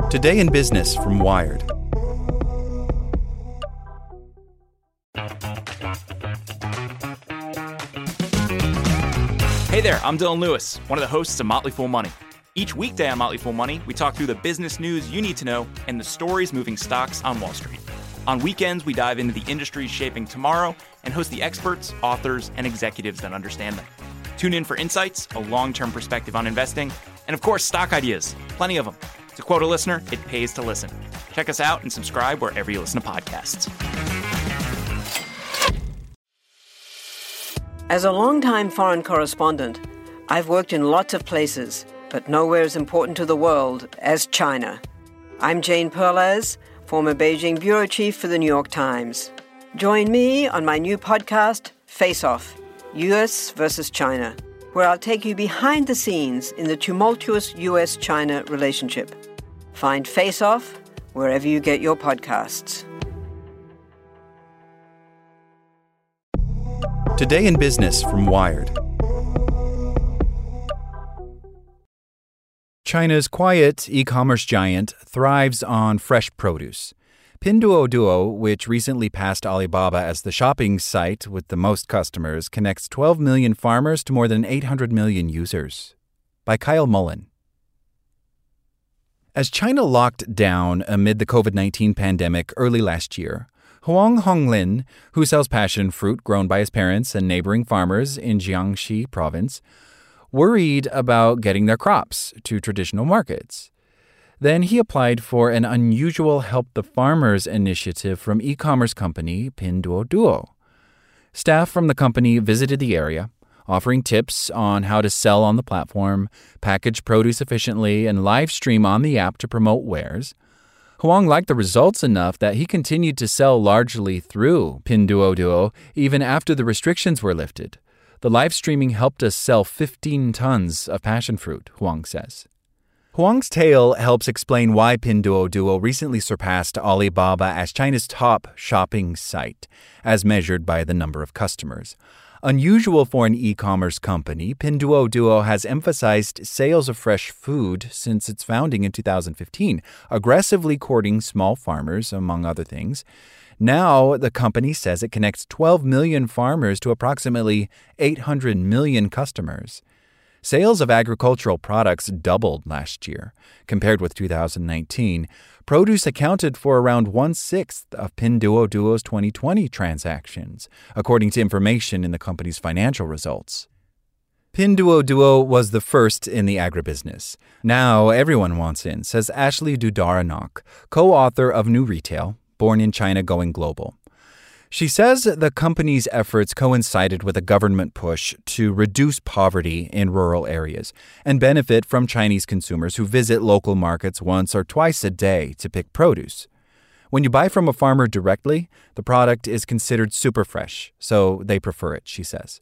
Today in Business from Wired. Hey there, I'm Dylan Lewis, one of the hosts of Motley Fool Money. Each weekday on Motley Fool Money, we talk through the business news you need to know and the stories moving stocks on Wall Street. On weekends, we dive into the industries shaping tomorrow and host the experts, authors, and executives that understand them. Tune in for insights, a long-term perspective on investing, and of course, stock ideas. Plenty of them. To quote a listener, it pays to listen. Check us out and subscribe wherever you listen to podcasts. As a longtime foreign correspondent, I've worked in lots of places, but nowhere as important to the world as China. I'm Jane Perlez, former Beijing bureau chief for the New York Times. Join me on my new podcast, Face Off, U.S. versus China, where I'll take you behind the scenes in the tumultuous U.S.-China relationship. Find Face Off wherever you get your podcasts. Today in Business from Wired. China's quiet e-commerce giant thrives on fresh produce. Pinduoduo, which recently passed Alibaba as the shopping site with the most customers, connects 12 million farmers to more than 800 million users. By Kyle Mullen. As China locked down amid the COVID-19 pandemic early last year, Huang Honglin, who sells passion fruit grown by his parents and neighboring farmers in Jiangxi province, worried about getting their crops to traditional markets. Then he applied for an unusual Help the Farmers initiative from e-commerce company Pinduoduo. Staff from the company visited the area, offering tips on how to sell on the platform, package produce efficiently, and live stream on the app to promote wares. Huang liked the results enough that he continued to sell largely through Pinduoduo even after the restrictions were lifted. The live streaming helped us sell 15 tons of passion fruit, Huang says. Huang's tale helps explain why Pinduoduo recently surpassed Alibaba as China's top shopping site, as measured by the number of customers. Unusual for an e-commerce company, Pinduoduo has emphasized sales of fresh food since its founding in 2015, aggressively courting small farmers, among other things. Now, the company says it connects 12 million farmers to approximately 800 million customers. Sales of agricultural products doubled last year. Compared with 2019, produce accounted for around 1/6 of Pinduoduo's 2020 transactions, according to information in the company's financial results. Pinduoduo was the first in the agribusiness. Now everyone wants in, says Ashley Dudaranok, co-author of New Retail, Born in China Going Global. She says the company's efforts coincided with a government push to reduce poverty in rural areas and benefit from Chinese consumers who visit local markets once or twice a day to pick produce. When you buy from a farmer directly, the product is considered super fresh, so they prefer it, she says.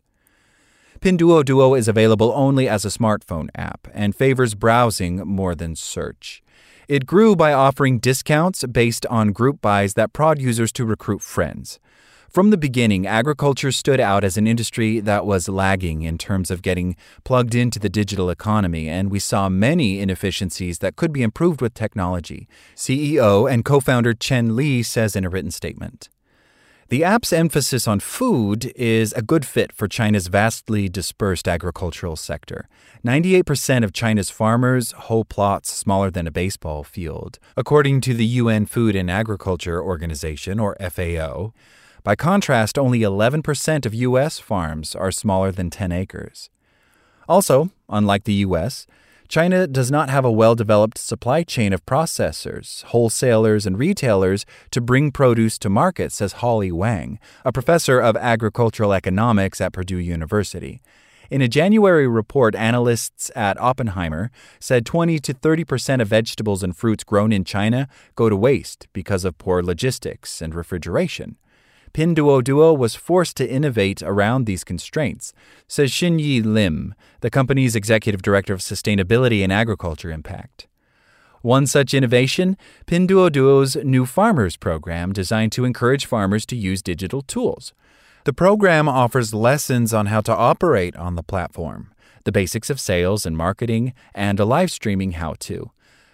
Pinduoduo is available only as a smartphone app and favors browsing more than search. It grew by offering discounts based on group buys that prod users to recruit friends. From the beginning, agriculture stood out as an industry that was lagging in terms of getting plugged into the digital economy, and we saw many inefficiencies that could be improved with technology, CEO and co-founder Chen Li says in a written statement. The app's emphasis on food is a good fit for China's vastly dispersed agricultural sector. 98% of China's farmers hoe plots smaller than a baseball field, according to the UN Food and Agriculture Organization, or FAO. By contrast, only 11% of U.S. farms are smaller than 10 acres. Also, unlike the U.S., China does not have a well-developed supply chain of processors, wholesalers, and retailers to bring produce to market, says Holly Wang, a professor of agricultural economics at Purdue University. In a January report, analysts at Oppenheimer said 20 to 30% of vegetables and fruits grown in China go to waste because of poor logistics and refrigeration. Pinduoduo was forced to innovate around these constraints, says Xinyi Lim, the company's executive director of sustainability and agriculture impact. One such innovation, Pinduoduo's New Farmers program, designed to encourage farmers to use digital tools. The program offers lessons on how to operate on the platform, the basics of sales and marketing, and a live streaming how-to.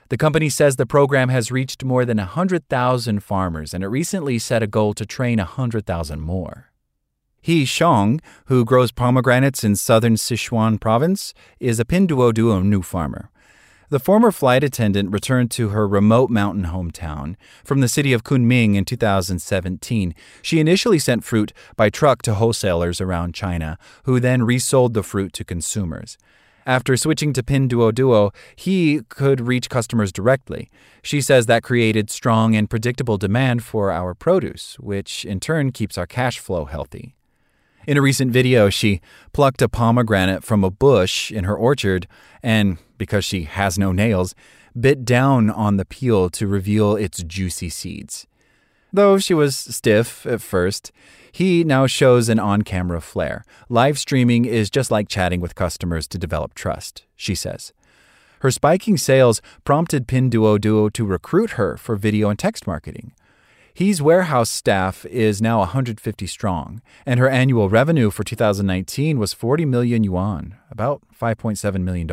The company says the program has reached more than 100,000 farmers, and it recently set a goal to train 100,000 more. He Xiong, who grows pomegranates in southern Sichuan province, is a Pinduoduo new farmer. The former flight attendant returned to her remote mountain hometown from the city of Kunming in 2017. She initially sent fruit by truck to wholesalers around China, who then resold the fruit to consumers. After switching to Pinduoduo, he could reach customers directly. She says that created strong and predictable demand for our produce, which in turn keeps our cash flow healthy. In a recent video, she plucked a pomegranate from a bush in her orchard and, because she has no nails, bit down on the peel to reveal its juicy seeds. Though she was stiff at first, he now shows an on-camera flair. Live streaming is just like chatting with customers to develop trust, she says. Her spiking sales prompted Pinduoduo to recruit her for video and text marketing. He's warehouse staff is now 150 strong, and her annual revenue for 2019 was 40 million yuan, about $5.7 million.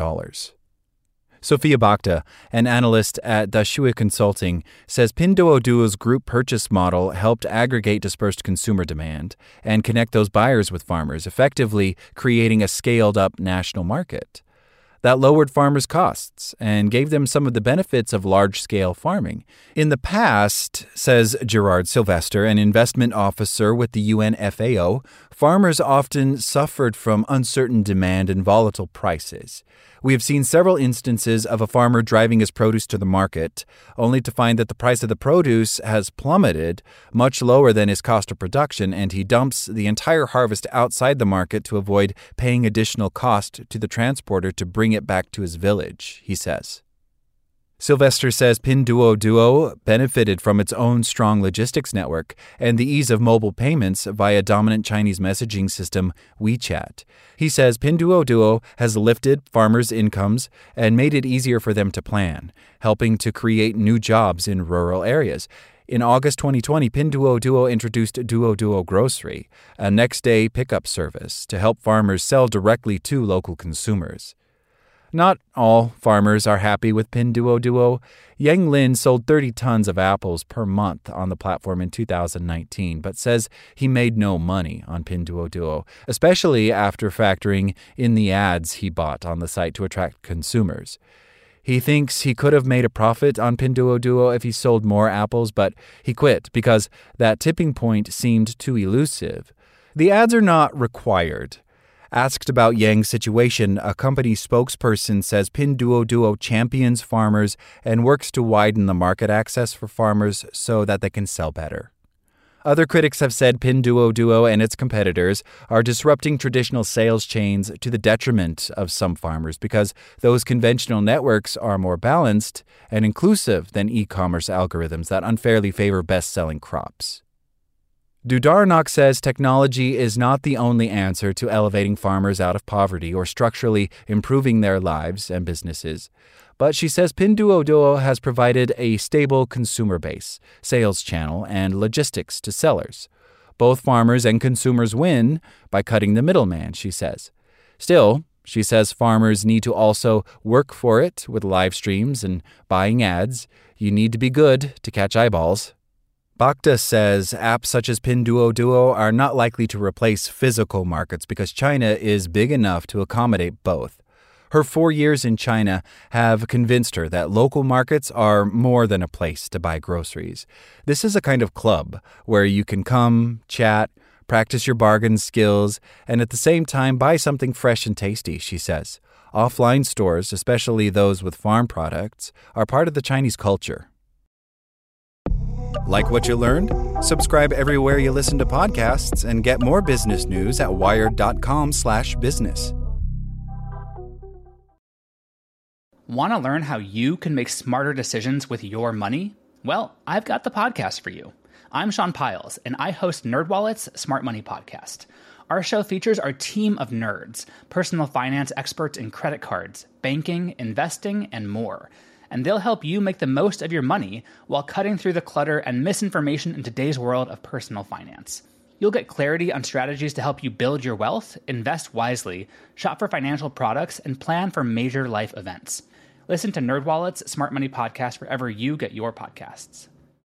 Sophia Bakhta, an analyst at Dashui Consulting, says Pinduoduo's group purchase model helped aggregate dispersed consumer demand and connect those buyers with farmers, effectively creating a scaled-up national market. That lowered farmers' costs and gave them some of the benefits of large-scale farming. In the past, says Gerard Sylvester, an investment officer with the UN FAO, farmers often suffered from uncertain demand and volatile prices. We have seen several instances of a farmer driving his produce to the market, only to find that the price of the produce has plummeted, much lower than his cost of production, and he dumps the entire harvest outside the market to avoid paying additional cost to the transporter to bring it back to his village, he says. Sylvester says Pinduoduo benefited from its own strong logistics network and the ease of mobile payments via dominant Chinese messaging system WeChat. He says Pinduoduo has lifted farmers' incomes and made it easier for them to plan, helping to create new jobs in rural areas. In August 2020, Pinduoduo introduced Duoduo Grocery, a next-day pickup service to help farmers sell directly to local consumers. Not all farmers are happy with Pinduoduo. Yang Lin sold 30 tons of apples per month on the platform in 2019, but says he made no money on Pinduoduo, especially after factoring in the ads he bought on the site to attract consumers. He thinks he could have made a profit on Pinduoduo if he sold more apples, but he quit because that tipping point seemed too elusive. The ads are not required. Asked about Yang's situation, a company spokesperson says Pinduoduo champions farmers and works to widen the market access for farmers so that they can sell better. Other critics have said Pinduoduo and its competitors are disrupting traditional sales chains to the detriment of some farmers because those conventional networks are more balanced and inclusive than e-commerce algorithms that unfairly favor best-selling crops. Dudarnok says technology is not the only answer to elevating farmers out of poverty or structurally improving their lives and businesses. But she says Pinduoduo has provided a stable consumer base, sales channel, and logistics to sellers. Both farmers and consumers win by cutting the middleman, she says. Still, she says farmers need to also work for it with live streams and buying ads. You need to be good to catch eyeballs. Bakhta says apps such as Pinduoduo are not likely to replace physical markets because China is big enough to accommodate both. Her 4 years in China have convinced her that local markets are more than a place to buy groceries. This is a kind of club where you can come, chat, practice your bargain skills, and at the same time buy something fresh and tasty, she says. Offline stores, especially those with farm products, are part of the Chinese culture. Like what you learned? Subscribe everywhere you listen to podcasts and get more business news at wired.com/business. Want to learn how you can make smarter decisions with your money? Well, I've got the podcast for you. I'm Sean Piles, and I host NerdWallet's Smart Money Podcast. Our show features our team of nerds, personal finance experts in credit cards, banking, investing, and more. And they'll help you make the most of your money while cutting through the clutter and misinformation in today's world of personal finance. You'll get clarity on strategies to help you build your wealth, invest wisely, shop for financial products, and plan for major life events. Listen to NerdWallet's Smart Money Podcast wherever you get your podcasts.